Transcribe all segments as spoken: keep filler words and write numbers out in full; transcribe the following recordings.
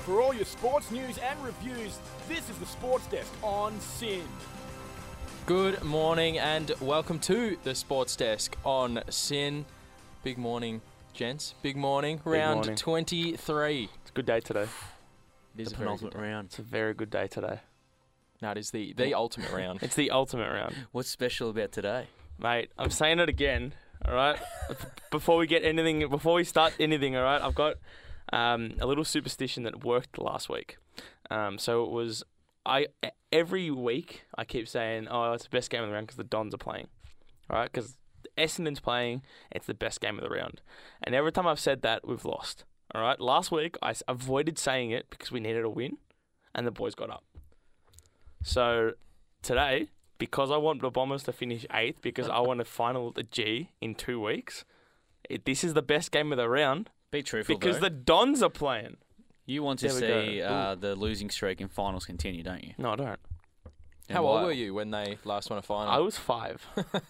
For all your sports news and reviews, this is the Sports Desk on S I N. Good morning and welcome to the Sports Desk on S I N. Big morning, gents. Big morning. Big round morning. twenty-three. It's a good day today. It is The a very penultimate good day. round. It's a very good day today. No, it is the, the ultimate round. It's the ultimate round. What's special about today? Mate, I'm saying it again, all right? Before we get anything, before we start anything, all right? I've got um, a little superstition that worked last week. Um, so it was, I every week I keep saying, oh, it's the best game of the round because the Dons are playing, all right? Because Essendon's playing, it's the best game of the round. And every time I've said that, we've lost, all right? Last week, I s- avoided saying it because we needed a win, and the boys got up. So today, because I want the Bombers to finish eighth, because I want to final the G in two weeks, it, this is the best game of the round Be truthful, because though. the Dons are playing. You want to There we see go. uh, the losing streak in finals continue, don't you? No, I don't. And How why- old were you when they last won a final? I was five.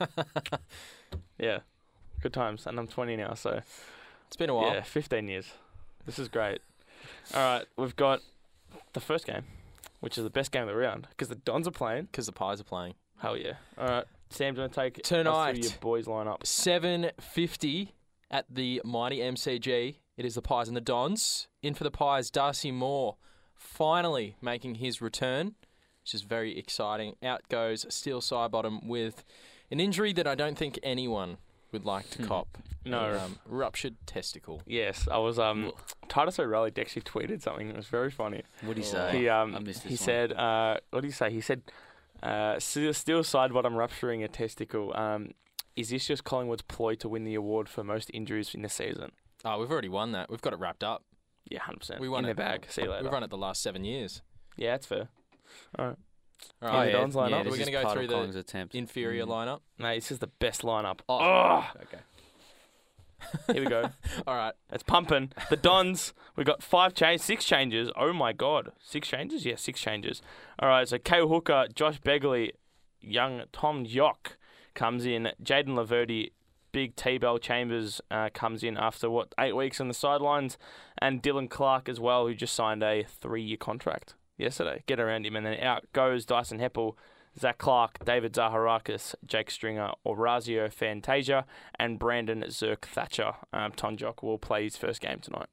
Yeah, good times. And I'm twenty now, so It's been a while. yeah, fifteen years. This is great. All right, we've got the first game, which is the best game of the round because the Dons are playing. Because the Pies are playing. Hell yeah. All right, Sam's going to take us Tonight. through your boys lineup. seven fifty at the mighty M C G. It is the Pies and the Dons. In for the Pies, Darcy Moore finally making his return, which is very exciting. Out goes Steele Sidebottom with an injury that I don't think anyone would like to cop. No. A, um, ruptured testicle. Yes, I was. Um, Titus O'Reilly actually tweeted something. It was very funny. What do you Oh. say? He um I missed this he one. said uh what did he say? He said uh still, still sidebottom rupturing a testicle. Um, is this just Collingwood's ploy to win the award for most injuries in the season? Oh, we've already won that. We've got it wrapped up. Yeah, hundred percent. We won in it. the bag. See you later. We've run it the last seven years. Yeah, that's fair. All right, All Oh, right, yeah. Dons line yeah, up? this We're is gonna go part through of the Collins' attempt. inferior Mm. lineup. mate, this is the best lineup. Oh, Oh, okay. here we go. All right. It's pumping. The Dons, we got five change, six changes. Oh my god, six changes? Yeah, six changes. All right, so Kale Hooker, Josh Begley, young Tom Yock comes in. Jaden Laverty, big T-Bell Chambers uh, comes in after what eight weeks on the sidelines, and Dylan Clark as well, who just signed a three-year contract yesterday. Get around him, and then out goes Dyson Heppel, Zach Clark, David Zaharakis, Jake Stringer, Orazio Fantasia, and Brandon Zerk Thatcher. Um, Tonjok will play his first game tonight.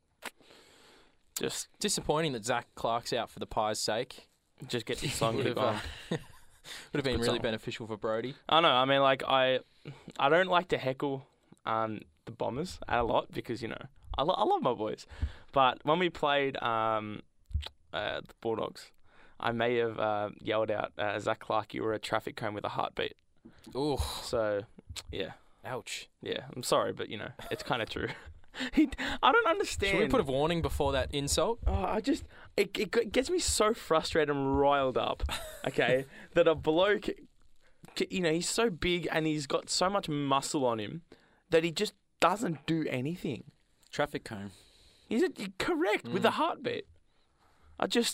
Just Disappointing that Zach Clark's out for the Pies' sake. just get this song Would kick have, on. uh, would have been Good really song. beneficial for Brody. I know. I mean, like I, I don't like to heckle um, the Bombers a lot because you know I, lo- I love my boys, but when we played um, uh, the Bulldogs, I may have uh, yelled out, uh, "Zach Clark, you were a traffic cone with a heartbeat." Ooh, So, yeah, ouch. yeah. I'm sorry, but you know it's kind of true. he, I don't understand. Should we put a warning before that insult? Oh, I just it, it g- gets me so frustrated and riled up. Okay, that a bloke, c- you know, he's so big and he's got so much muscle on him that he just doesn't do anything. Traffic cone. He's a, correct with a heartbeat. I just,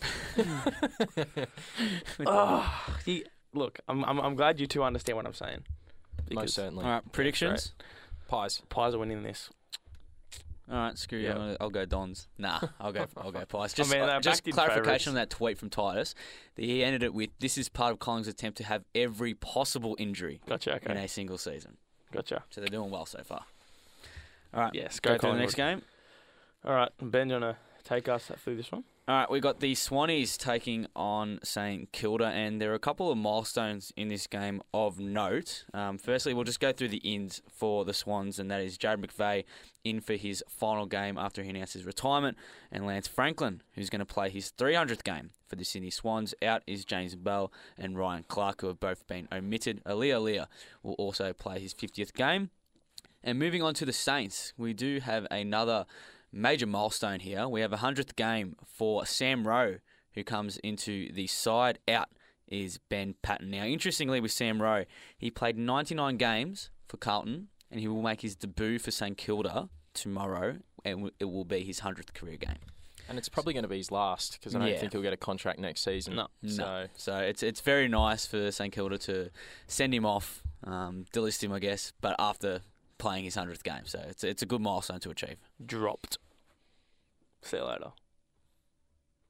oh, he, look, I'm, I'm I'm glad you two understand what I'm saying. Most Because certainly. All right, predictions? Pies. Pies are winning this. All right, screw you. Yeah. I'm gonna- I'll go Dons. Nah, I'll go. I'll go Pies. Just, mean, uh, they're just backed in clarification favourites. on that tweet from Titus. That he ended it with, "This is part of Collins' attempt to have every possible injury Gotcha. in Okay. a single season." Gotcha. So they're doing well so far. All right, Yes. go, Go, to the Collingwood. next game. All right, Ben, do you wanna take us through this one? All right, we got the Swannies taking on Saint Kilda, and there are a couple of milestones in this game of note. Um, firstly, we'll just go through the ins for the Swans, and that is Jared McVeigh in for his final game after he announced his retirement, and Lance Franklin, who's going to play his three hundredth game for the Sydney Swans. Out is James Bell and Ryan Clark, who have both been omitted. Alia Alia will also play his fiftieth game. And moving on to the Saints, we do have another major milestone here. We have a hundredth game for Sam Rowe, who comes into the side. Out is Ben Patton. Now, interestingly, with Sam Rowe, he played ninety-nine games for Carlton, and he will make his debut for St Kilda tomorrow, and it will be his hundredth career game. And it's probably going to be his last because I don't Yeah. think he'll get a contract next season. No. So, No. So it's it's very nice for St Kilda to send him off, um, delist him, I guess, but after playing his hundredth game. So it's it's a good milestone to achieve. Dropped. See you later.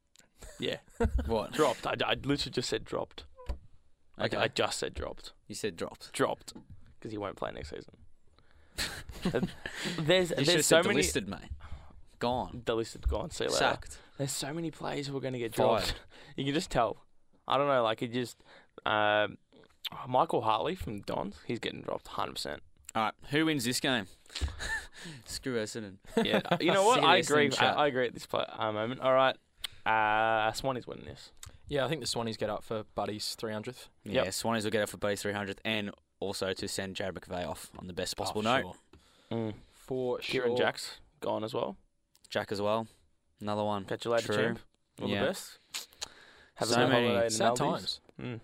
Yeah, What? dropped. I, I literally just said dropped. Okay. I, I just said dropped. You said dropped. Dropped. Because he won't play next season. there's You should there's have so said many. delisted, mate. Gone. Delisted, gone. See you later. Sacked. There's so many players who are going to get Fired. dropped. You can just tell. I don't know. Like it just. Um, Michael Hartley from Dons. He's getting dropped. one hundred percent. All right. Who wins this game? Screw Essendon. Yeah. You know what? Sick of I this agree. thing, I, chat. I agree at this pla uh, moment. All right. Uh, Swanee's winning this. Yeah, I think the Swannies get up for Buddy's three hundredth. Yeah, Yep. Swannies will get it for base three hundred and also to send Jared McVeigh off on the best possible oh, note. Sure. Mm. For Kieran sure. Jacks gone as well. Jack as well. Another one. Catch you later, True. champ. All Yeah. the best. Have So a good many holiday in Sad Maldives. times. Mm.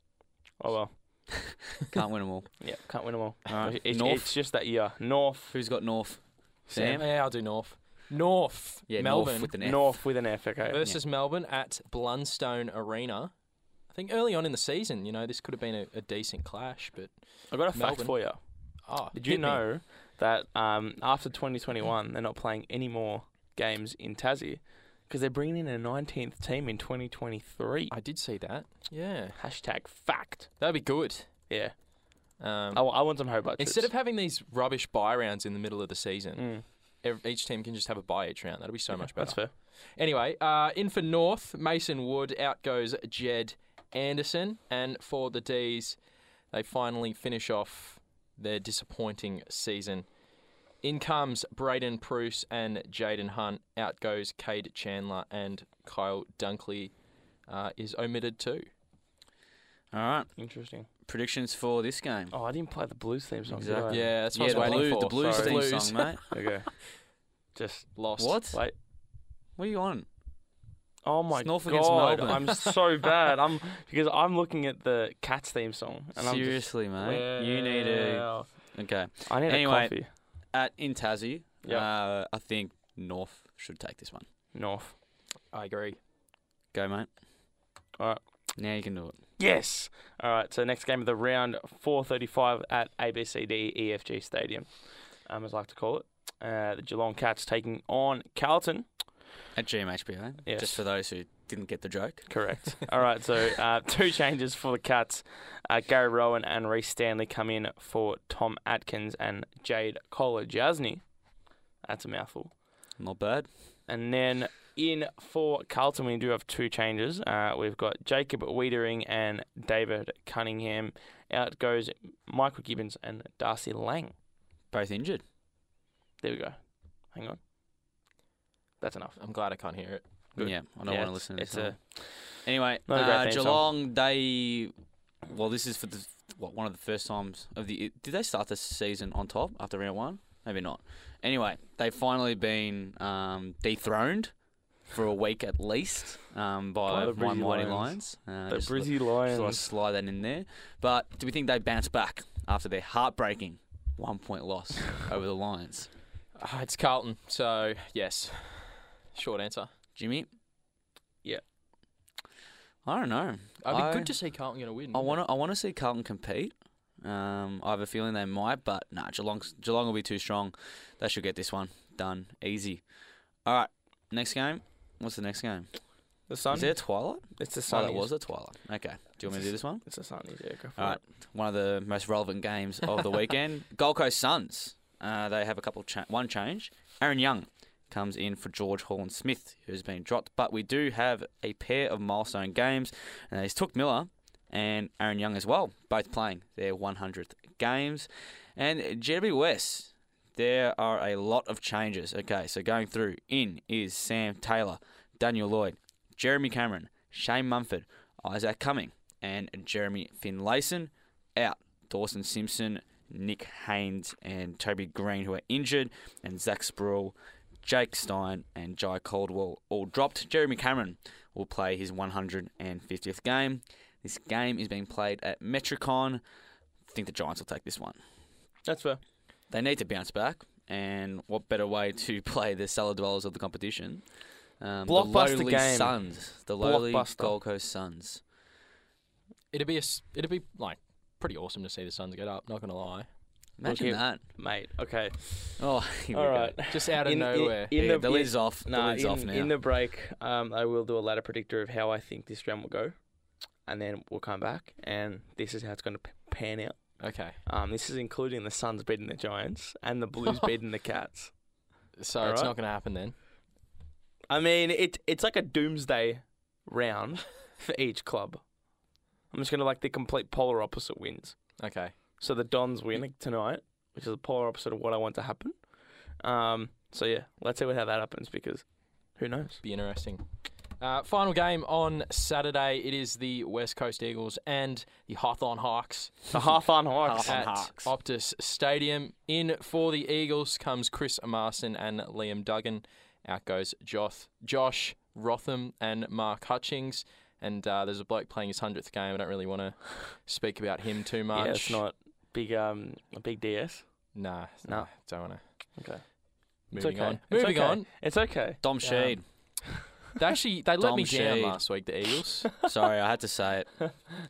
Oh well. Can't win them all. Yeah, can't win them all. All right. It's, North. it's just that year. North. Who's got North? Sam. Sam? Yeah, I'll do North. North. Yeah, Melbourne North with an F. North with an F. Okay. versus Melbourne at Blundstone Arena. I think early on in the season, you know, this could have been a, a decent clash, but I've got a fact Melbourne. for you. oh, Did you hit me. know that um, after twenty twenty-one, they're not playing any more games in Tassie because they're bringing in a nineteenth team in twenty twenty-three? I did see that. Yeah, Hashtag fact. that'd be good. Yeah. Um, I, I want some Hobart instead chips. of having these rubbish bye rounds in the middle of the season, Mm, ev- each team can just have a bye each round. That'd be so much better. that's fair. Anyway, uh, in for North, Mason Wood. Out goes Jed Anderson. And for the D's, they finally finish off their disappointing season. In comes Braden Pruce and Jaden Hunt. Out goes Cade Chandler, and Kyle Dunkley uh, is omitted too. All right. Interesting. Predictions for this game. Oh, I didn't play the Blues theme song. did Exactly. I? Yeah, that's what yeah, the, I was waiting blue, for. the Blues Sorry. theme Blues. song, mate. Okay. Just Lost. What? wait. What are you on? Oh my It's North god, against Melbourne. I'm so bad. I'm because I'm looking at the Cats theme song. And Seriously, I'm mate. just, You need to. Well, Okay. I need Anyway. a coffee. At in Tassie, Yep. uh, I think North should take this one. North. I agree. Go, mate. All right. Now you can do it. Yes. All right. So next game of the round, four thirty-five at A B C D E F G Stadium, um, as I like to call it. Uh, the Geelong Cats taking on Carlton. At G M H B A. Yes. Just for those who didn't get the joke. Correct. All right. So uh, two changes for the Cats. Uh, Gary Rowan and Reece Stanley come in for Tom Atkins and Jade Kohler-Jasny. That's a mouthful. Not bad. And then in for Carlton, we do have two changes. Uh, we've got Jacob Wiedering and David Cunningham. Out goes Michael Gibbons and Darcy Lang. Both injured. There we go. Hang on. That's enough. I'm glad I can't hear it. Good. Yeah, I don't Yeah, want to listen to it's this. a- song. Anyway, Not a great uh, theme song. Geelong, they. Well, this is for the what one of the first times of the. Did they start the season on top after round one? Maybe not. Anyway, they've finally been um, dethroned for a week at least um, by By the my Brizzy mighty Lions. Lions. Uh, The just Brizzy Thought I'd Lions. slide that in there. But do we think they bounce back after their heartbreaking one point loss over the Lions? Uh, it's Carlton, so yes. Short answer. Jimmy? Yeah. I don't know. It'd be I- good to see Carlton going to win. I wouldn't want to. I want to see Carlton compete. Um, I have a feeling they might, but nah, Geelong. Geelong will be too strong. They should get this one done easy. All right, next game. What's the next game? The Sun. Is there a Twilight? It's the Oh, Sun. that was a Twilight. Okay. Do you want me to do this one? It's the Sun. Yeah, go for All right. it. One of the most relevant games of the weekend. Gold Coast Suns. Uh, they have a couple. Cha- one change. Aaron Young comes in for George Holland-Smith, who's been dropped. But we do have a pair of milestone games, and it's Took Miller and Aaron Young as well, both playing their one hundredth games. And G W West, there are a lot of changes. Okay, so going through, in is Sam Taylor, Daniel Lloyd, Jeremy Cameron, Shane Mumford, Isaac Cumming, and Jeremy Finlayson. Out, Dawson Simpson, Nick Haynes, and Toby Green, who are injured, and Zach Sproul, Jake Stein, and Jai Caldwell all dropped. Jeremy Cameron will play his one hundred fiftieth game. This game is being played at Metricon. I think the Giants will take this one. That's fair. They need to bounce back, and what better way to play the cellar dwellers of the competition? Um, Blockbuster the lowly game. Suns, the lowly Blockbuster. Gold Coast Suns. it? It'd be a, s- it'd be like pretty awesome to see the Suns get up. Not gonna lie. Imagine Okay. that. Mate, okay. Oh, here All we right. go. Just out of In- in- nowhere. in Yeah, the- the in- lid's off. The Nah, lid's in, off now. in the break, um, I will do a ladder predictor of how I think this round will go, and then we'll come back, and this is how it's going to p- pan out. Okay. Um, this is including the Suns beating the Giants and the Blues beating the Cats. So All it's right. not going to happen then. I mean, it it's like a doomsday round for each club. I'm just going to like the complete polar opposite wins. Okay. So the Dons win tonight, which is the polar opposite of what I want to happen. Um, so yeah, let's see how that happens because who knows? Be interesting. Uh, final game on Saturday. It is the West Coast Eagles and the Hawthorn Hawks The Hawthorn Hawks. Hawthorn at Hawks. Optus Stadium. In for the Eagles comes Chris Marston and Liam Duggan. Out goes Josh, Josh Rotham and Mark Hutchings. And uh, there's a bloke playing his hundredth game. I don't really want to speak about him too much. Yeah, it's not big. Um, a big D S. Nah, No. nah don't want to. Okay. Moving okay. on. It's Moving okay. on. It's okay. Dom Yeah. Sheed. They actually they let Dom me down Sheed. last week. The Eagles. Sorry, I had to say it.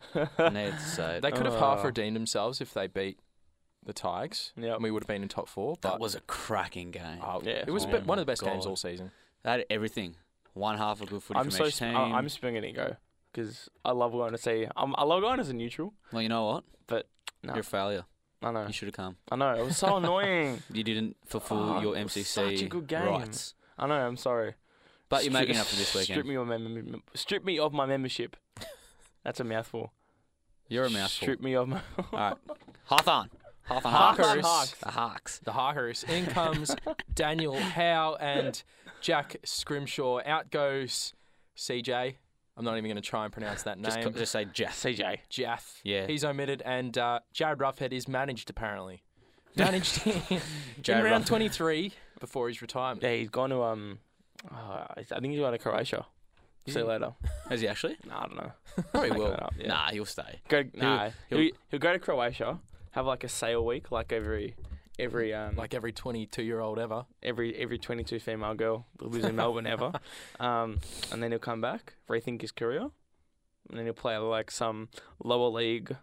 I needed to say it. They could have half Oh. redeemed themselves if they beat the Tigers. Yep. And we would have been in top four. But That was a cracking game. oh, Yeah. it was Oh be- one of the my best games God. all season. They had everything. One half of good footy I'm from so each sp- team. I- I'm springing to go because I love going to see. I'm, I love going as a neutral. Well, you know what? No. You're a failure. I know. You should have come. I know. It was so annoying. You didn't fulfill Oh, your it M was C C such a good game. rights. I know. I'm sorry. But you're Stri- making up for this Strip weekend. me of my mem- strip me of my membership. That's a mouthful. You're a mouthful. Strip me of my. All right. Hawthorn. Hawthorn Hawkers. Hawks. Hawks. The Hawks. The Hawkers. In comes Daniel Howe and Jack Scrimshaw. Out goes C J. I'm not even going to try and pronounce that Just, name. co- just say Jeff. C J. Jaff. Yeah. He's omitted. And uh, Jared Roughhead is managed, apparently. Managed in Jared round Roughhead. twenty-three before his retirement. Yeah, he's gone to um. Uh, I think he's going to Croatia. See you later. Has he actually? Nah, I don't know. Probably Making will. that up, yeah. Nah, he'll stay. Go. Nah. he'll- He'll, he'll go to Croatia. Have like a sail week, like every every um Like every twenty-two-year-old ever. every every twenty-two female girl that lives in Melbourne ever. Um, and then he'll come back, rethink his career, and then he'll play like some lower league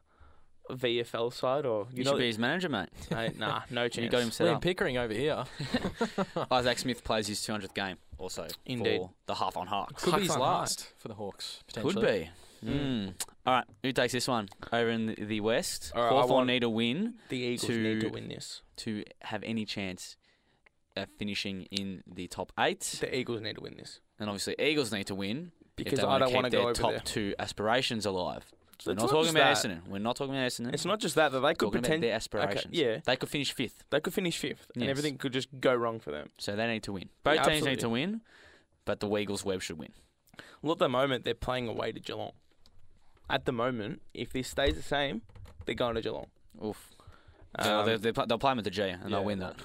V F L side or You you should know. be his manager, mate. Mate, nah, no chance. You got him set Liam up. Pickering over here. Isaac Smith plays his two hundredth game also Indeed. for the Hawthorn Hawks. Could be his Hawks on last for the Hawks, potentially. Could be. Mm. All right, who takes this one? Over in the, the West, All right, I Hawthorn want- need a win The Eagles to- need to win this. to have any chance at finishing in the top eight. The Eagles need to win this And obviously, Eagles need to win because if they I want don't to want keep to go their over top there. two aspirations alive. We're It's not not talking just about that. Essendon. We're not talking about Essendon. It's not just that that they could talking about pretend. their aspirations. yeah. They could finish fifth, They could finish fifth, and Yes. everything could just go wrong for them. so they need to win. Both Yeah, teams need absolutely. to win, but the Weagles Web should win. Well, at the moment, they're playing away to Geelong. At the moment, if this stays the same, they're going to Geelong. Oof. Um, they'll, they'll, they'll, they'll play them at the G, and yeah, they'll win that.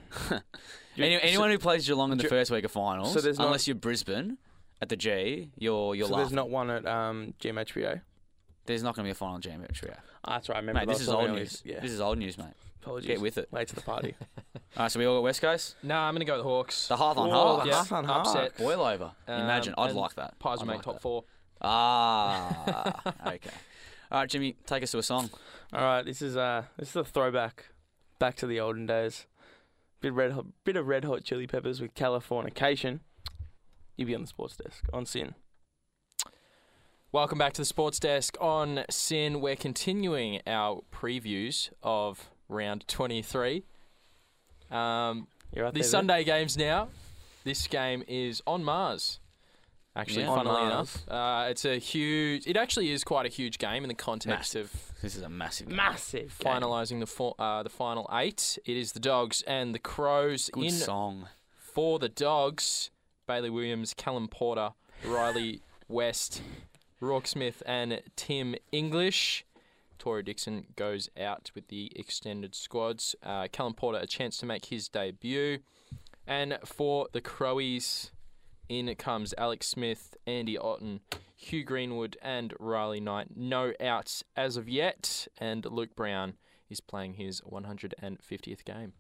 you- Any, so- anyone who plays Geelong in the Ge- first week of finals, so there's not- unless you're Brisbane at the G, you're you're so laughing. there's not one at um, G M H B A. There's not going to be a final G M trio. Ah, that's right. I remember Mate, that this was is something old earlier. news. Yeah. This is old news, mate. Apologies. Get with it. Late to the party. All right, so we all got West Coast. Nah, I'm going to go with the Hawks. The Hawthorn Oh, Hawks. the Yeah, Hawthorn upset. Hawks. Boil over. Um, Imagine. I'd and like that. Pies I'd will make like top that. four. Ah, okay. All right, Jimmy, take us to a song. All right, this is uh, this is a throwback back to the olden days. Bit red, hot, bit of Red Hot Chili Peppers with Californication. You be on the sports desk on Sin. Welcome back to the Sports Desk on Sin. We're continuing our previews of round twenty-three. Um, You're right the there, Sunday games now. This game is on Mars. Actually, Yeah. On funnily Mars. enough, uh, it's a huge. It actually is quite a huge game in the context of This is a massive then. game. Massive. game. finalising the for, uh, the final eight. It is the Dogs and the Crows. Good in song. for the Dogs, Bailey Williams, Callum Porter, Riley West, Rourke Smith, and Tim English. Tory Dixon goes out with the extended squads. Uh, Callum Porter a chance to make his debut. And for the Crowies, in comes Alex Smith, Andy Otten, Hugh Greenwood, and Riley Knight. No outs as of yet. And Luke Brown is playing his one hundred fiftieth game.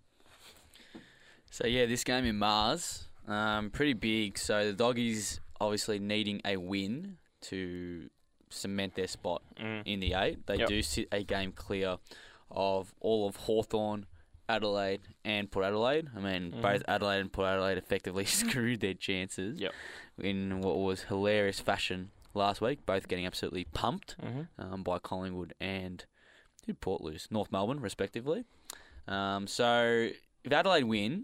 So, yeah, this game in Mars, um, pretty big. So, the Doggies obviously needing a win to cement their spot Mm. in the eight. They Yep. do sit a game clear of all of Hawthorn, Adelaide, and Port Adelaide. I mean, Mhm. both Adelaide and Port Adelaide effectively screwed their chances Yep. in what was hilarious fashion last week, both getting absolutely pumped Mm-hmm. um, by Collingwood and who did Port lose? North Melbourne, respectively. Um, so if Adelaide win,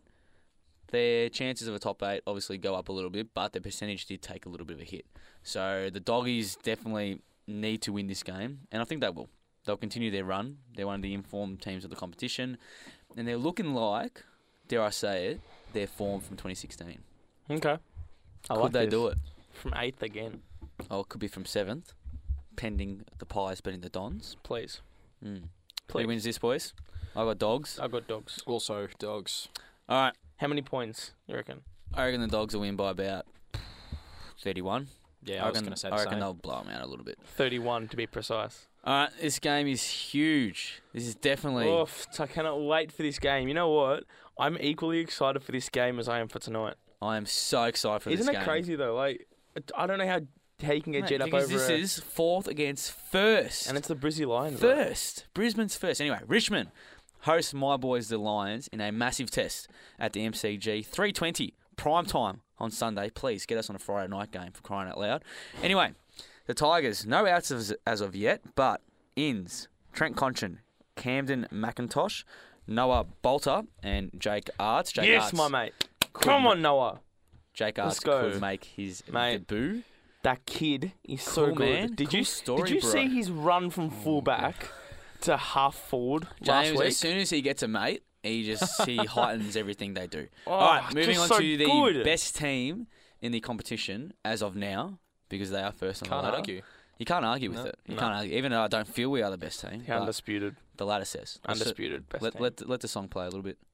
their chances of a top eight obviously go up a little bit, but their percentage did take a little bit of a hit. So the Doggies definitely need to win this game, and I think they will. They'll continue their run. They're one of the informed teams of the competition, and they're looking like, dare I say it, their form from twenty sixteen. Okay. I Could like they this. do it? From eighth again, Oh, it could be from seventh, pending the Pies beating the Dons. please. Mm. Please. Who wins this, boys? I got Dogs. I got Dogs. Also, Dogs. All right. How many points you reckon? I reckon the Dogs will win by about thirty-one. Yeah, I I was reckon, going to say I the reckon same. they'll blow them out a little bit. Thirty-one to be precise. All right, this game is huge. This is definitely. Oof, I cannot wait for this game. You know what? I'm equally excited for this game as I am for tonight. I am so excited for Isn't this it game. crazy though? Like, I don't know how how you can get Mate, jet up because over this a- is fourth against first. and it's the Brizzy Lions. though. First. Brisbane's first. Anyway, Richmond hosts my boys, the Lions, in a massive test at the M C G. three twenty, prime time on Sunday. Please get us on a Friday night game for crying out loud. Anyway, the Tigers, no outs as, as of yet, but ins, Trent Conchin, Camden McIntosh, Noah Bolter, and Jake Arts. Jake Yes, Arts my mate. could- Come on, Noah. Jake Let's Arts go. could make his Mate. debut. That kid is so Cool, good. man. Did Cool you story, did you bro. see his run from fullback to half forward last James, week? as soon as he gets a mate, he just he heightens everything they do. Oh, All right, moving on just so to the good. best team in the competition as of now, because they are first on Can't the ladder. argue. You can't argue with No. it. You No. can't argue, even though I don't feel we are the best team. The but undisputed, the ladder says. Let's just- undisputed best Let, team. let let the song play a little bit.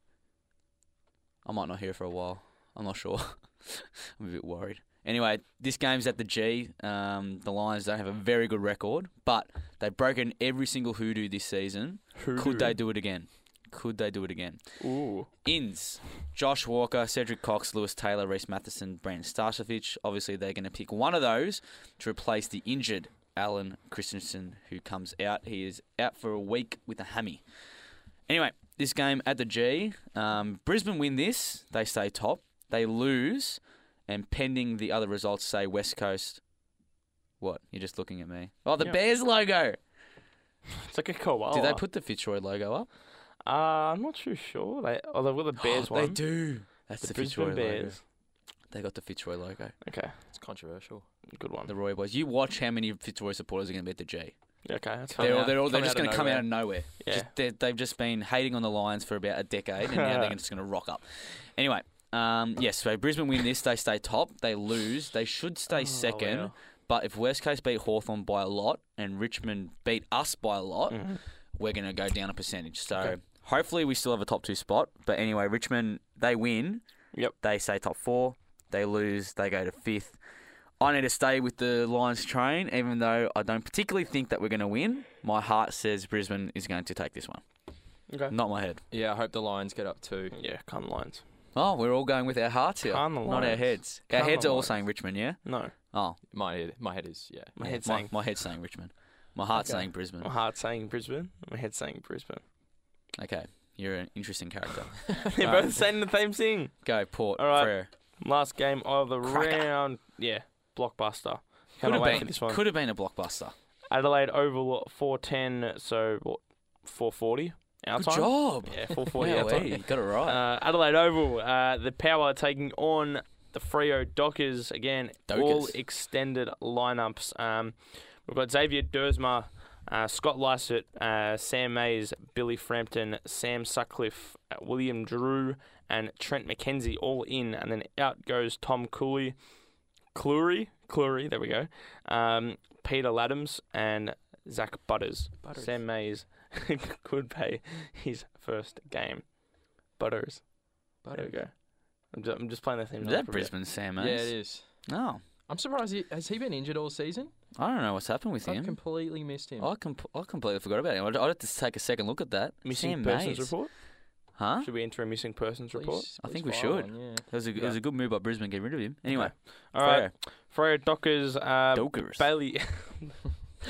I might not hear it for a while. I'm not sure. I'm a bit worried. Anyway, this game's at the G. Um, the Lions don't have a very good record, but they've broken every single hoodoo this season. Could they do it again? Could they do it again? Ooh. Ins, Josh Walker, Cedric Cox, Lewis Taylor, Reece Matheson, Brandon Starcevich. Obviously, they're going to pick one of those to replace the injured Alan Christensen, who comes out. He is out for a week with a hammy. Anyway, this game at the G. Um, Brisbane win this, they stay top. They lose, and pending the other results, say West Coast. What? You're just looking at me. Oh, the Yeah. Bears logo. It's like a koala. Did they put the Fitzroy logo up? Uh, I'm not too sure. They oh, they've got the Bears Oh, one. They do. That's The, the, Brisbane Fitzroy logo. Bears. They got the Fitzroy logo. Okay, It's controversial. good one. The Roy boys. You watch how many Fitzroy supporters are going to be at the G. Okay, that's Coming They're all, out- they're all, they're coming just out of going to come out of nowhere. nowhere. Yeah. Just, they're- they've just been hating on the Lions for about a decade, and now they're just going to rock up. Anyway, um, yes, so Brisbane win this, they stay top. They lose, they should stay Oh, second. wow. But if West Coast beat Hawthorn by a lot and Richmond beat us by a lot, Mhm. we're going to go down a percentage. So Okay. hopefully we still have a top two spot. But anyway, Richmond, they win. Yep. They stay top four. They lose. They go to fifth. I need to stay with the Lions train, even though I don't particularly think that we're going to win. My heart says Brisbane is going to take this one. Okay. Not my head. Yeah, I hope the Lions get up too. Yeah, come Lions. Oh, we're all going with our hearts here, Calm the not our Lions. heads. Our Calm heads the are all Lions. saying Richmond, yeah? No, Oh, My head, my head is yeah. my yeah, head's my, saying my head's saying Richmond. My heart's Okay. saying Brisbane. my heart's saying Brisbane. My head's saying Brisbane. Okay, you're an interesting character. They're Alright. both saying the same thing. Go, Port, All right. Frere. Last game of the Cracker. round. Yeah, blockbuster. Could Cannot have wait been, for this one. could have been a blockbuster. Adelaide Oval four ten. So what? four forty. Our Good time. job. Yeah, four forty. Yeah, our time. you got it right. Uh, Adelaide Oval, uh, the Power taking on the Freo Dockers again. All Dokers. extended lineups. Um, we've got Xavier Dersma, uh, Scott Lycett, uh, Sam Mays, Billy Frampton, Sam Sutcliffe, uh, William Drew, and Trent McKenzie all in, and then out goes Tom Cooley, Clury, Clury. There we go. Um, Peter Laddams and Zach Butters. Butters. Sam Mays could pay his first game. Butters. There we go. I'm just, I'm just playing the theme. Is song that for a bit. Brisbane Sam Yeah, Mays? it is. No. I'm surprised. He, has he been injured all season? I don't know what's happened with I've him. completely missed him. I, com- I completely forgot about him. I'd, I'd have to take a second look at that. Missing Sam persons Mays. report? Huh? Should we enter a missing persons report? Please- I please think we file should. one, yeah. It was, a, it was Yeah. a good move by Brisbane getting rid of him. Anyway, All right. Freo Dockers. Uh, Dokers. Bailey.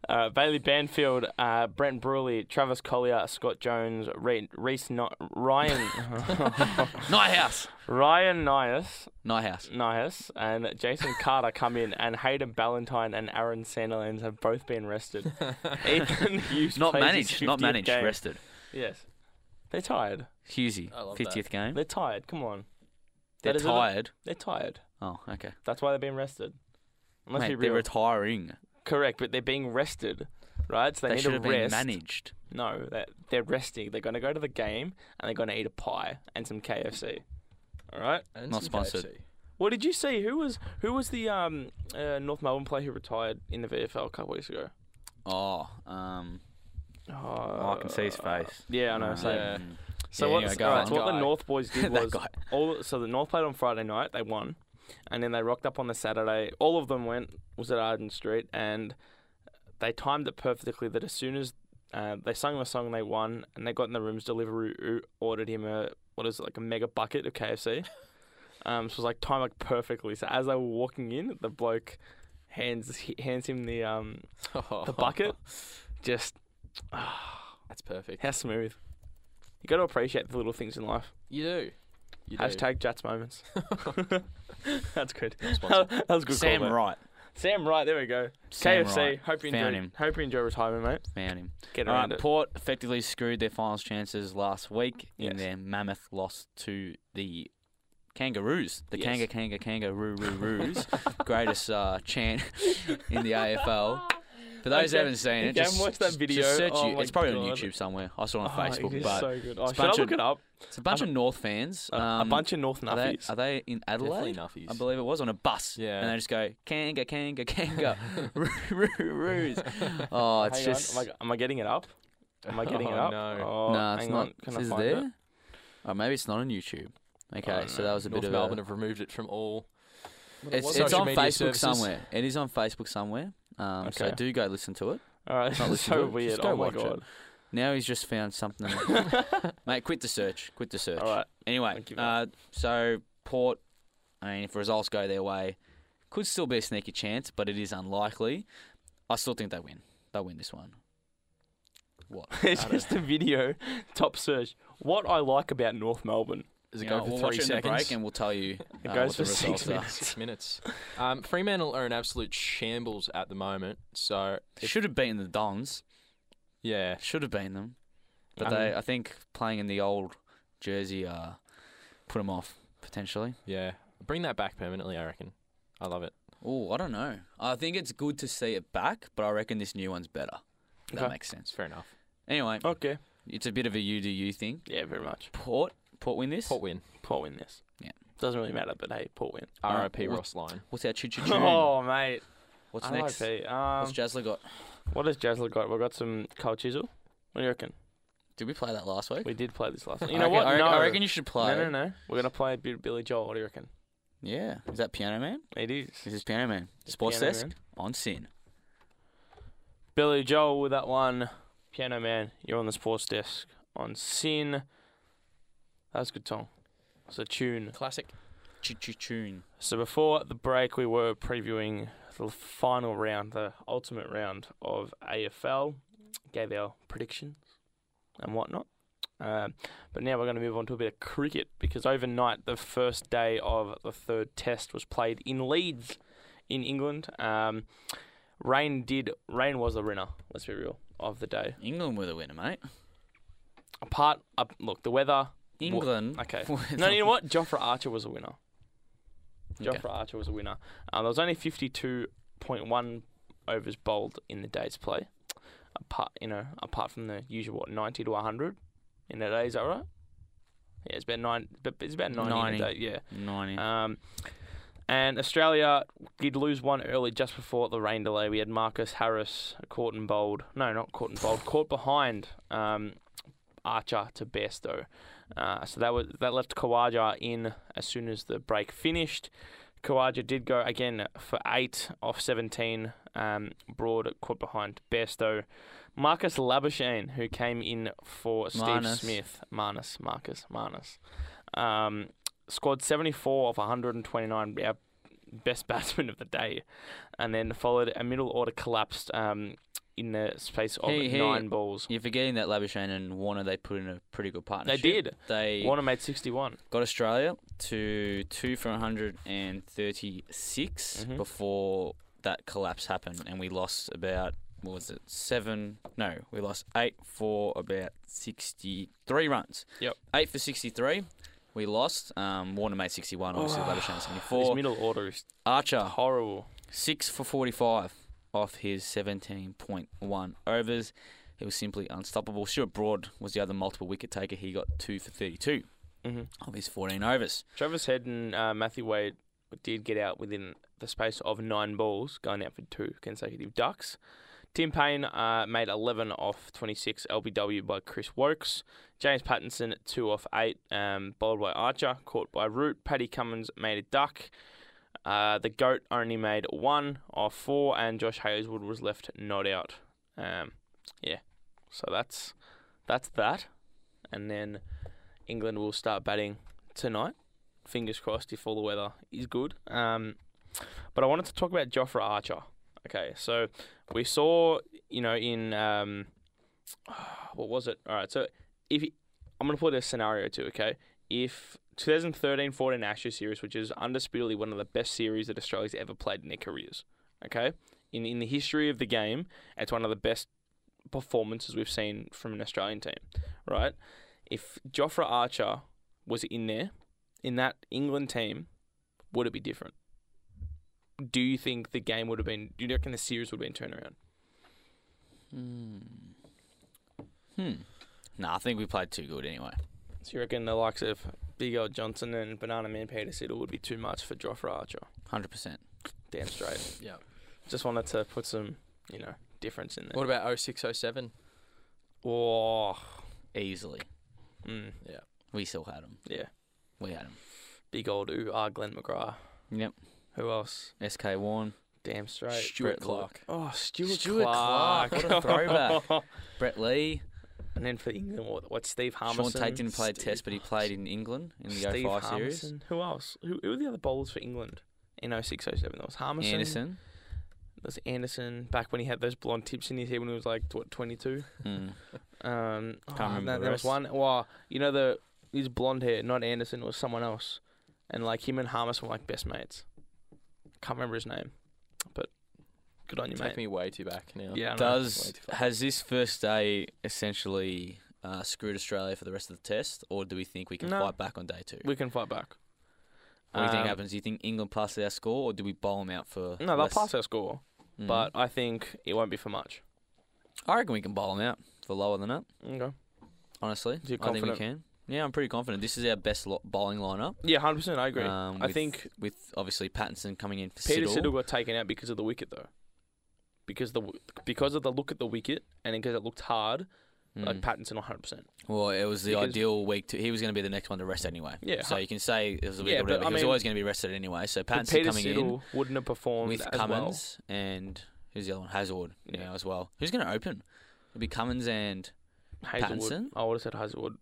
Uh, Bailey Banfield, uh, Brent Bruley, Travis Collier, Scott Jones, Re- Reese no- Ryan Nighthouse. Ryan Nias, Nighthouse. Nias, and Jason Carter come in, and Hayden Ballantyne and Aaron Sandilands have both been rested. Ethan Hughes Not plays his managed. Not fiftieth managed. game. Rested. Yes, they're tired. Hughesy. I love fiftieth game. They're tired. Come on, They're that is a- tired. they're tired. Oh, okay. That's why they're being rested. Let's Mate, be they're real. retiring. Correct, but they're being rested, right? So they, They need should to have been rest. managed. No, they're, they're resting. They're going to go to the game and they're going to eat a pie and some K F C. All right. And Not some sponsored. K F C. What did you see? Who was who was the um uh, North Melbourne player who retired in the V F L a couple weeks ago? Oh, um, Oh, I can see his face. Yeah, I know. Um, Same. Yeah. So yeah, what? anyway, go all right, on. so what the Guy. North boys did That was guy. all. So the North played on Friday night. They won, and then they rocked up on the Saturday. All of them went was at Arden Street, and they timed it perfectly. That as soon as uh, they sung the song, they won, and they got in the rooms. Deliveroo ordered him a what is it like a mega bucket of K F C. Um, so it was like timed like perfectly. So as they were walking in, the bloke hands he hands him the um the bucket. Just That's perfect. how smooth. You got to appreciate the little things in life. You do. You do. Hashtag Jats moments. That's good. Sponsored. That was a good. Sam call, mate. Wright. Sam Wright. There we go. Sam K F C. Wright. Hope you Found enjoy. him. Hope you enjoy retirement, mate. Found him. Get All around right, it. Port effectively screwed their finals chances last week in Yes. their mammoth loss to the Kangaroos. The Yes. Kanga Kanga Kangaroo Roos. Greatest uh, chant in the A F L. For those who Okay. haven't seen If it, you just, haven't watched that just- video, just search oh you. my It's probably on God. YouTube somewhere. I saw it on Oh, Facebook, it is but so good. Oh, it's a should I bunch look of- it up? it's a bunch I'm of North fans. A, a Um, bunch of North Are they, Nuffies. are they in Definitely Adelaide? nuffies. I believe it was on a bus. Yeah. And they just go Kanga Kanga Kanga Roos. Oh, it's Hang just on. Am I, am I getting it up? Am I getting it Oh, up? no. Oh, no, it's hang not. on. Can I is find there? it? Oh, maybe it's not on YouTube. Okay, Oh, so no. that was a North bit of Melbourne a. have removed it from all. It's, What it's social on media Facebook services? somewhere. It is on Facebook somewhere. Um, So Okay. do go listen to it. All right. Not This is listen to so it, weird. just go Oh my watch it. god. Now he's just found something. Mate, quit the search. Quit the search. All right. Anyway, Thank you, uh, so Port, I mean, if results go their way, could still be a sneaky chance, but it is unlikely. I still think they win. They'll win this one. What? It's just a video. Top search. What I like about North Melbourne. Does it You go know, for we'll three watch it in the seconds? break and we'll tell you It uh, goes what the for six results are. minutes. Six minutes. Um, Fremantle are in absolute shambles at the moment. So if- Should have beaten the Dons. yeah, Should have beaten them. But Um, they, I think, playing in the old jersey uh, put them off, potentially. yeah. Bring that back permanently. I reckon. I love it. Oh, I don't know. I think it's good to see it back, but I reckon this new one's better. That Okay. makes sense. It's fair enough. Anyway, Okay. it's a bit of a you do you thing. Yeah, very much. Port, Port win this. Port win. Port win this. Yeah. Doesn't really matter, but hey, Port win. R I P what- Ross Line. What's our choo choo tune? Oh, mate. What's next? R I P. Um, What's Jazzler got? what has Jazzler got? We've got some Carl Chisel. What do you reckon? Did we play that last week? We did play this last week. I You know reckon- what? I reckon, no. I reckon you should play. No, no, no. We're going to play a bit of Billy Joel. What do you reckon? Yeah. Is that Piano Man? It is. This is Piano Man. Sports Piano Desk Man. on Sin. Billy Joel with that one. Piano Man, you're on the sports desk on Sin. That was a good song. It's a tune. Classic. Choo choo tune. So before the break, we were previewing the final round, the ultimate round of A F L. Gave our predictions and whatnot. Um, but now we're going to move on to a bit of cricket because overnight the first day of the third test was played in Leeds in England. Um, rain did rain was the winner. Let's be real of the day. England were the winner, mate. Apart, up look the weather. England. Okay. were No, the- you know what? Jofra Archer was a winner. Okay. Jofra Archer was a winner. Um, there was only fifty-two point one overs bowled in the day's play. Apart, you know, apart from the usual what, ninety to one hundred in a day. Is that right? Yeah, it's about nine. But it's about ninety, ninety. in a day. Yeah. ninety. Um, and Australia did lose one early just before the rain delay. We had Marcus Harris caught and bowled. No, not caught and bowled. Caught behind um, Archer to Bairstow. Uh, so that was that left Khawaja in as soon as the break finished. Khawaja did go again for eight off seventeen. Um, broad caught behind Bairstow. Marcus Labuschagne, who came in for Steve Marnus. Smith. Marnus, Marcus, Marnus. Um, scored seventy-four off one hundred twenty-nine. Our best batsman of the day, and then followed a middle order collapsed um, in the space of He- he- nine balls. You're forgetting that Labuschagne and Warner, they put in a pretty good They partnership. did. They Warner made sixty-one. got Australia to two for one hundred thirty-six Mhm. before that collapse happened, and we lost about, what was it, seven? No, we lost eight for about sixty-three runs. Yep. Eight for sixty-three. We lost. Um, Warner made sixty-one, obviously, Labuschagne His seventy-four. middle order is Archer, horrible. six for forty-five off his seventeen point one overs. He was simply unstoppable. Stuart Broad was the other multiple wicket taker. He got two for thirty-two Mm-hmm. of his fourteen overs. Travis Head and uh, Matthew Wade did get out within the space of nine balls, going out for two consecutive ducks. Tim Payne uh, made eleven off twenty-six L B W by Chris Wokes. James Pattinson, two off eight, um, bowled by Archer, caught by Root. Paddy Cummins made a duck. Uh, the GOAT only made one off four, and Josh Hazelwood was left not out. Um, yeah, so that's that's that. And then England will start batting tonight. Fingers crossed if all the weather is good. Um, but I wanted to talk about Jofra Archer. Okay, so we saw, you know, in um, what was it? All right, so if he, I'm gonna put a scenario too. Okay, if twenty thirteen fourteen Ashes series, which is undisputedly one of the best series that Australia's ever played in their careers. Okay, in in the history of the game, it's one of the best performances we've seen from an Australian team. Right, if Jofra Archer was in there, in that England team, would it be different? Do you think the game would have been? Do you reckon the series would have been turned around? Hmm. Hmm. No, I think we played too good anyway. So you reckon the likes of Big Old Johnson and Banana Man Peter Siddle would be too much for Jofra Archer? one hundred percent. Damn straight. Yeah. Just wanted to put some, you know, difference in there. What about oh six oh seven? Oh, Easily. mm, We still had him. yeah. We had him. Big old ooh ah Glenn McGrath. Yep. Who else? S K Warren. Damn straight. Stuart Brett Lewis. Clark. Oh, Stuart, Stuart Clark. Clark, what a throwback. Brett Lee. And then for England, what? What? Steve Harmison. Sean Tate didn't play a Steve test, but he played in England in the Steve oh five series. Harmison. Who else? Who, who were the other bowlers for England in oh six oh seven? There was Harmison. Anderson. There was Anderson back when he had those blonde tips in his head when he was like what twenty-two. Hmm. Um, Can't oh, remember no, the there was rest. one. Well, you know the his blonde hair, not Anderson, it was someone else, and like him and Harmison were like best mates. Can't remember his name, but good on you, Take mate. me way too back now. Yeah, I know. Does Way too far. has this first day essentially uh, screwed Australia for the rest of the test, or do we think we can No. fight back on day two? We can fight back. What do you think Um, happens? Do you think England passes our score, or do we bowl them out for? No, they'll less? pass our score, Mm. but I think it won't be for much. I reckon we can bowl them out for lower than that. Okay. Honestly, So you're I think we confident? can. Yeah, I'm pretty confident. This is our best lo- bowling lineup. Yeah, hundred percent. I agree. Um, I with- think with obviously Pattinson coming in for Peter Siddle. Siddle got taken out because of the wicket, though. Because the w- because of the look at the wicket and because it looked hard, like Mm. Pattinson, one hundred percent. Well, it was the Because- ideal week. To, he was going to be the next one to rest anyway. Yeah. So you can say it was a week Yeah, or but whatever. I He was mean- always going to be rested anyway. So But Pattinson Peter coming Siddle wouldn't have in performed with as Cummins and who's the other one? Hazelwood. Yeah. Yeah, as well. Who's going to open? It'll be Cummins and well. Hazelwood. Pattinson? I would have said Hazelwood.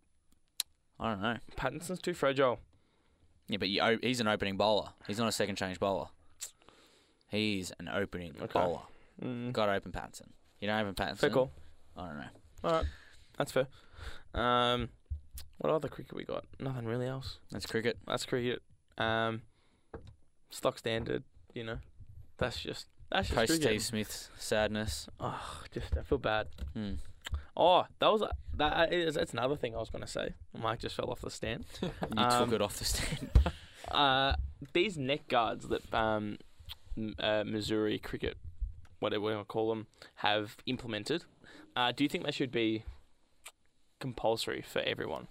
I don't know. Pattinson's too fragile. Yeah, but you, o- he's an opening bowler. He's not a second change bowler. He's an opening Okay. bowler. Mm. Got to open Pattinson. You don't open Pattinson. Fair call. I don't know. All right, that's fair. Um, what other cricket we got? Nothing really else. That's cricket. That's cricket. Um, stock standard. You know, that's just that's just Post cricket. Steve Smith's sadness. Oh, just I feel bad. Hmm. Oh, that was that is that's another thing I was gonna say. Mike just fell off the stand. You Um, took it off the stand. Uh, these neck guards that um, m- uh, Missouri cricket, whatever we want to call them, have implemented. Uh, do you think they should be compulsory for everyone?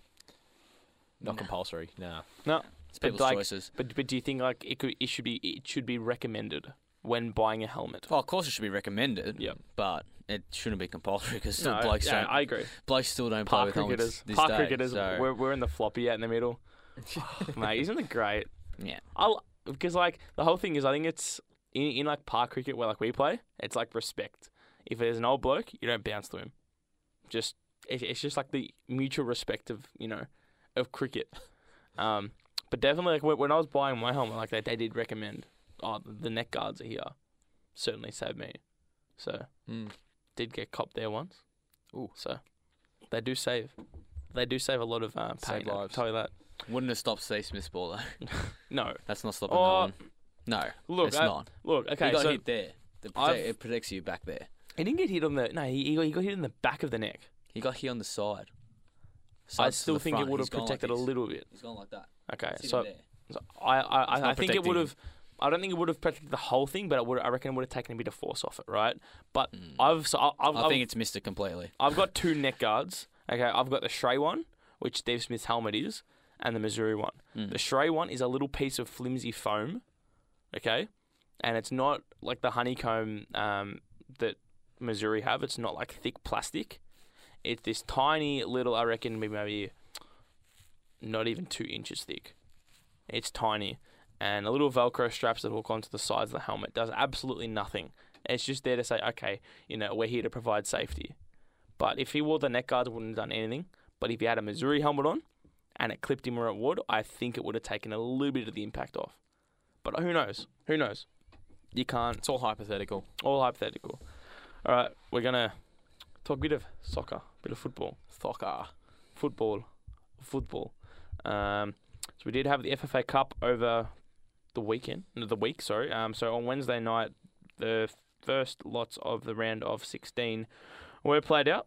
Not Nah. compulsory. Nah. It's but people's like- choices. But but do you think like it could it should be it should be recommended when buying a helmet? Well, of course it should be recommended. Yep. But it shouldn't be compulsory because still No, blokes yeah, don't. I agree. blokes still don't play Park with helmets cricketers, this park day, cricketers, so- we're we're in the floppy out in the middle. Mate, isn't it great? Yeah. I because like the whole thing is I think it's in, in like park cricket where like we play, it's like respect. If there's an old bloke, you don't bounce to him. Just it, it's just like the mutual respect of you know of cricket. Um, but definitely like when when I was buying my helmet, like they they did recommend oh, the neck guards are here, certainly saved me. So Mm. did get copped there once. Ooh. So they do save. They do save a lot of uh, Save pain. I'll lives. tell you that. Wouldn't have stopped Steve Smith's ball though. No. That's not stopping Oh, that one. No, Look, it's I- not. Look. Okay. he got so hit there. The I've- protect, it protects you back there. he didn't get hit on the. No, he, he got he got hit in the back of the neck. He got hit on the side. I Sides to still the think front. it would He's have gone like protected a this. little bit. He's gone like that. Okay. Sitting So, there. so I I, It's I, not I think it protecting would him. have. I don't think it would have protected the whole thing, but it would. I reckon it would have taken a bit of force off it, right? But Mm. I've so I- I've, I I've, think it's missed it completely. I've got two neck guards. Okay, I've got the Shrey one, which Steve Smith's helmet is, and the Missouri one. Mm. The Shrey one is a little piece of flimsy foam, okay, and it's not like the honeycomb um, that Missouri have. It's not like thick plastic. It's this tiny little, I reckon, maybe maybe not even two inches thick. It's tiny, and a little Velcro straps that hook onto the sides of the helmet does absolutely nothing. It's just there to say, okay, you know, we're here to provide safety. But if he wore the neck guards, it wouldn't have done anything. But if he had a Missouri helmet on and it clipped him where it would, I think it would have taken a little bit of the impact off. But who knows? Who knows? You can't. It's all hypothetical. All hypothetical. All right, we're going to talk a bit of soccer, a bit of football. Thokar. Football. Football. Um, so we did have the F F A Cup over the weekend. No, the week, sorry. Um, so on Wednesday night, the first lots of the round of sixteen were played out.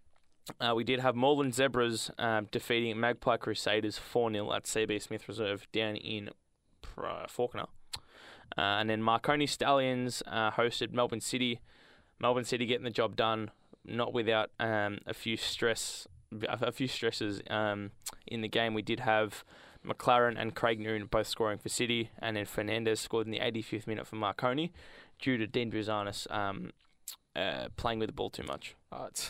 Uh, we did have Moreland Zebras um, defeating Magpie Crusaders four nil at C B Smith Reserve down in uh, Fawkner. Uh, and then Marconi Stallions uh, hosted Melbourne City. Melbourne City getting the job done, not without um, a few stress, a few stresses um, in the game. We did have McLaren and Craig Noon both scoring for City, and then Fernandez scored in the eighty-fifth minute for Marconi due to Dean Druzanis um, uh, playing with the ball too much. Uh, it's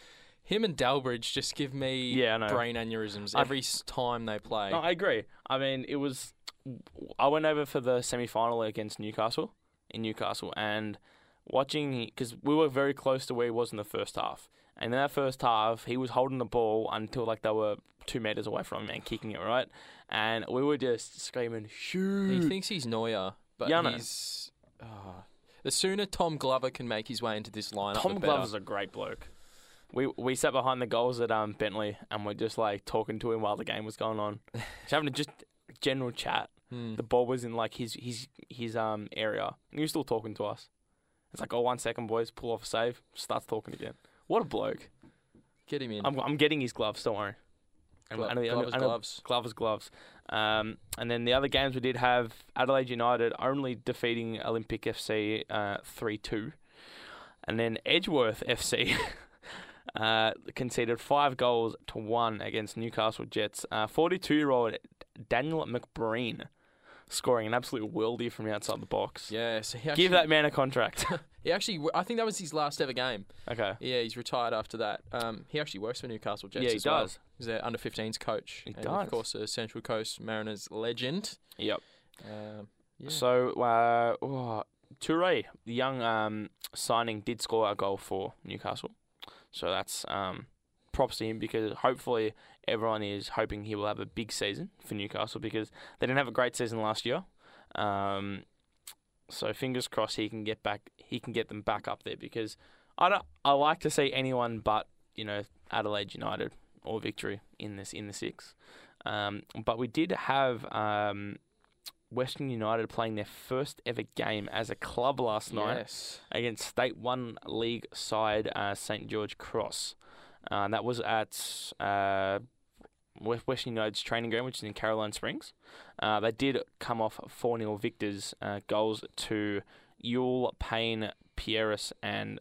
him and Dalbridge just give me Yeah, I know. brain aneurysms I- every s time they play. No, I agree. I mean, it was. I went over for the semi-final against Newcastle in Newcastle, and watching because we were very close to where he was in the first half. And in that first half, he was holding the ball until like they were two meters away from him and kicking it right, and we were just screaming, "Shoot!" He thinks he's Neuer, but Yeah, I know. he's. Uh, the sooner Tom Glover can make his way into this lineup, Tom the better. Glover's a great bloke. We we sat behind the goals at um Bentley, and we're just like talking to him while the game was going on, just having a just general chat. Hmm. The ball was in like his his his um area, and he was still talking to us. It's like, oh, one second, boys, pull off a save, starts talking again. What a bloke! Get him in. I'm I'm getting his gloves. Don't worry. And Glo- I know the- I know- Glover's I know- gloves. Gloves, gloves. Um, and then the other games we did have Adelaide United only defeating Olympic F C uh three two, and then Edgeworth F C uh conceded five goals to one against Newcastle Jets. Uh, forty-two-year-old Daniel McBreen scoring an absolute worldie from outside the box. Yeah, so he actually, Give that man a contract. He actually, I think that was his last ever game. Okay. Yeah, he's retired after that. Um, he actually works for Newcastle Jets Yeah, he as well. does. He's their under fifteens coach. He and does. Of course, a Central Coast Mariners legend. Yep. Um, yeah. So, uh, oh, Toure, the young um, signing, did score a goal for Newcastle. So that's um, props to him because hopefully everyone is hoping he will have a big season for Newcastle because they didn't have a great season last year. Um, so fingers crossed he can get back. He can get them back up there because I don't. I like to see anyone but you know Adelaide United or Victory in this in the six. Um, but we did have um, Western United playing their first ever game as a club last night Yes. against State One League side uh, Saint George Cross. Uh, that was at uh, West- Western United's training ground, which is in Caroline Springs. Uh, they did come off four nil victors, uh, goals to Yule, Payne, Pieris, and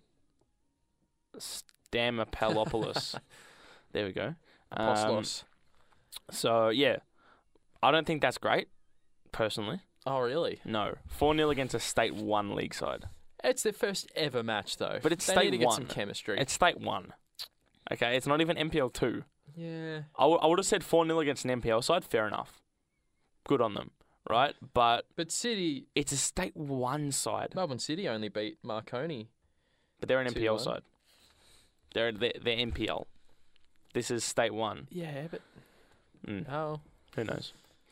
Stamapelopoulos. There we go. Um, Apostolos. so, yeah, I don't think that's great, personally. Oh, really? No. four nil against a State One League side. It's their first ever match, though. But it's they State need to get one. some chemistry. It's State One. Okay, it's not even M P L two. yeah. I, w- I would have said four nil against an M P L side. Fair enough. Good on them, right? But But City, it's a State One side. Melbourne City only beat Marconi. But they're an M P L two one. side. They're, they're, they're M P L. This is State One. Yeah, but Mm, oh, who knows?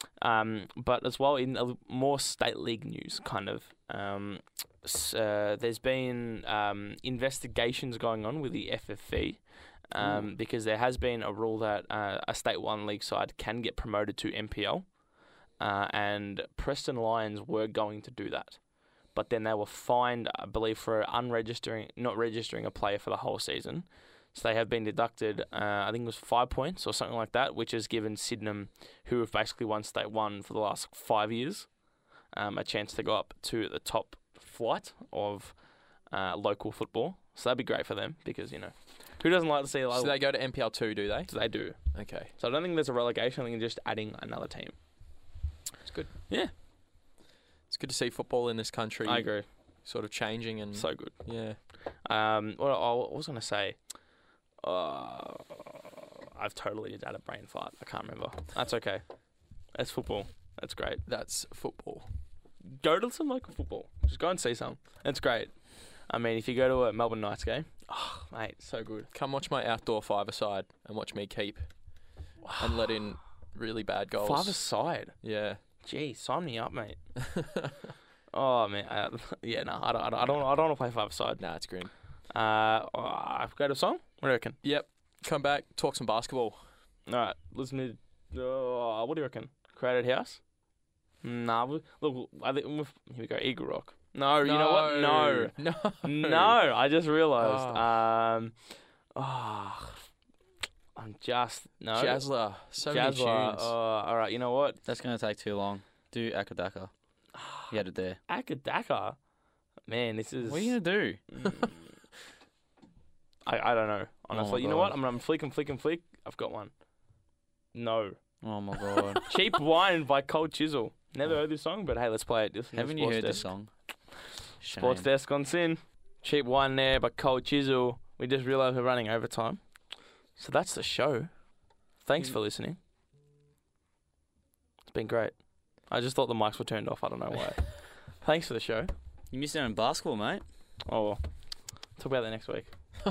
Um, but as well, in a, more state league news, kind of, um, uh, there's been um, investigations going on with the F F V. Um, because there has been a rule that uh, a State One league side can get promoted to M P L, uh, and Preston Lions were going to do that, but then they were fined, I believe, for unregistering, not registering a player for the whole season. So they have been deducted, uh, I think it was five points or something like that, which has given Sydenham, who have basically won State One for the last five years, um, a chance to go up to the top flight of uh, local football. So that'd be great for them because, you know, who doesn't like to see... Like, So they go to M P L two, do they? so they do. Okay. So I don't think there's a relegation. I think it's just adding another team. It's good. Yeah. It's good to see football in this country I agree. sort of changing and... So good. yeah. Um, what I what was going to say... Uh, I've totally just had a brain fart. I can't remember. That's okay. That's football. That's great. That's football. Go to some local football. Just go and see some. It's great. I mean, if you go to a Melbourne Knights game, oh, mate, so good. Come watch my outdoor five-a-side and watch me keep and let in really bad goals. Five-a-side. Yeah. Gee, sign me up, mate. Oh, man. Uh, yeah, no, I don't, I don't, I don't, I don't want to play five-a-side. Nah, it's grim. Uh, oh, I've got a song? What do you reckon? Yep. Come back, talk some basketball. All right, listen to... Uh, what do you reckon? Crowded House? Nah, we- look, I think... Here we go, Eagle Rock. No, you know what? No. No. No, I just realised. Oh. Um, oh, I'm just... No. Jazzler. So many Jazzler. tunes. Uh, all right, you know what? That's going to take too long. Do Akadaka. You had it there. Akadaka. Man, this is... What are you going to do? Mm. I, I don't know, honestly. my you know what? God. I'm, I'm flick and flick and flick. I've got one. No. Oh, my God. Cheap Wine by Cold Chisel. Never heard this song, but hey, let's play it. Listen to Haven't you Sports heard this Desk. song? Shame. Sports Desk on Sin. Cheap Wine there by Cold Chisel. We just realised we're running overtime. So that's the show. Thanks for listening. It's been great. I just thought the mics were turned off. I don't know why. Thanks for the show. You missed out on basketball, mate. Oh, well. Talk about that next week.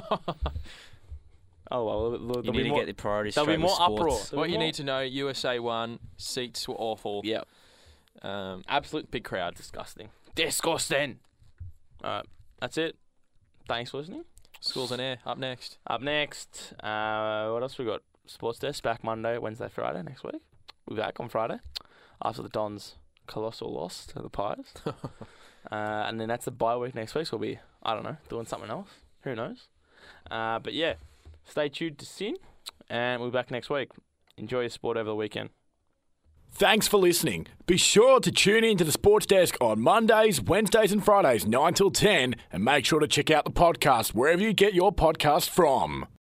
Oh, well. There'll, there'll You be need to more, get the priorities there'll be straight more with uproar. sports. There'll What be you more- need to know, U S A won. Seats were awful. Yeah. Um, Absolute big crowd. disgusting. Disgusting. All right. That's it. Thanks for listening. Schools in air. Up next. Up next, uh, what else we got? Sports Desk back Monday, Wednesday, Friday next week. We'll be back on Friday after the Dons' colossal loss to the Pies. uh, and then that's the bye week next week, so we'll be, I don't know, doing something else. Who knows? Uh, but yeah, stay tuned to Sin, and we'll be back next week. Enjoy your sport over the weekend. Thanks for listening. Be sure to tune in to the Sports Desk on Mondays, Wednesdays and Fridays nine till ten, and make sure to check out the podcast wherever you get your podcast from.